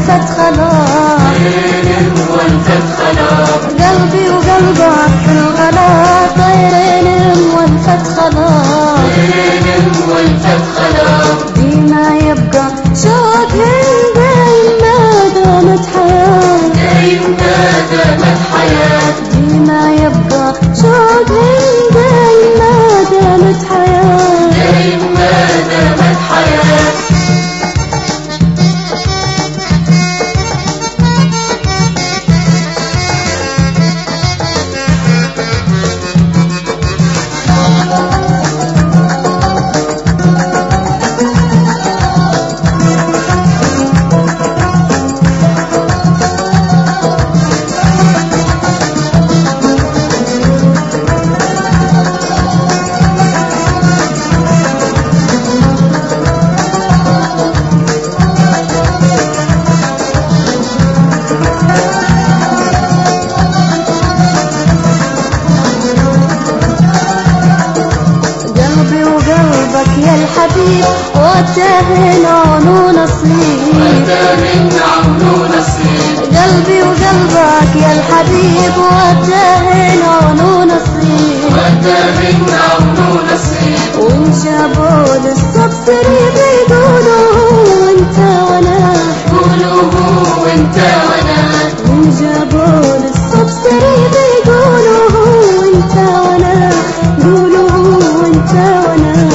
والفت خلاص، طيرين والفت خلاص، قلبي وقلبك في الغلا طيرين والفت خلاص، طيرين والفت خلاص، ديما يبقى شوقهن دايم ما دامت حياة، دايم ما دامت حياة، ديما يبقى شوقهن دايم ما دامت حياة، دايم ما دامت حياة. يا الحبيب وتاهن عون نصيب، وتاهن عون نصيب، قلبي وقلبك يا الحبيب وتاهن عون نصيب، وتاهن عون نصيب، وإن جابوا للصبصري بيقولوا وانت وانا، قولوا وانت وانا، وإن جابوا للصبصري بيقولوا وانت وانا، قولوا وانت وانا.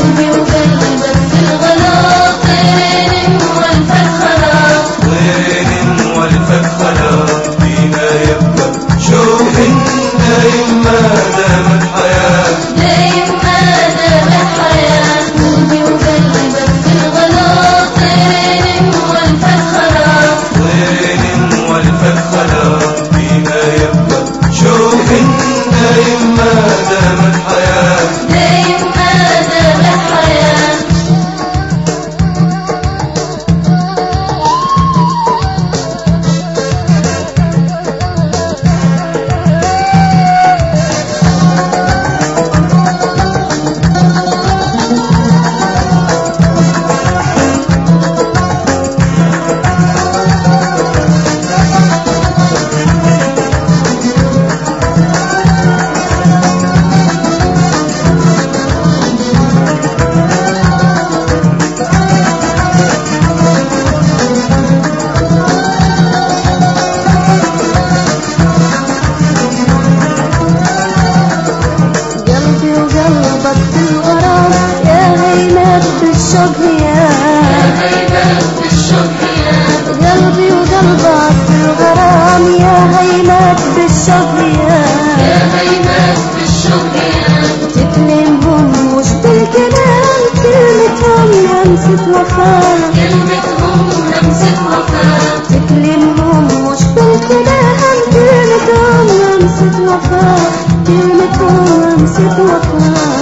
قلبي وقلبك في الغرام يا هيمات بالشوق يا هيمات بالشوق، تكلمهم مش بالكلام كلمتهم همسة وفاء، كلمتهم همسة وفاء، تكلمهم مش بالكلام كلمتهم همسة وفاء، كلمتهم همسة وفاء.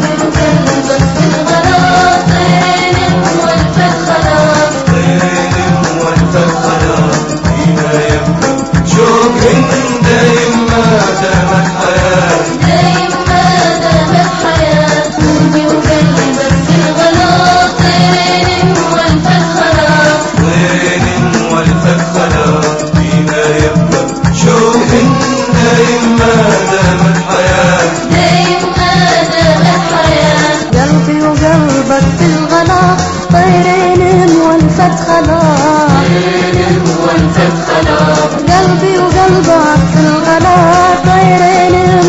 في الغلا طيرين والفت خلاص، طيرين والفت خلاص، قلبي وقلبك في الغلا طيرين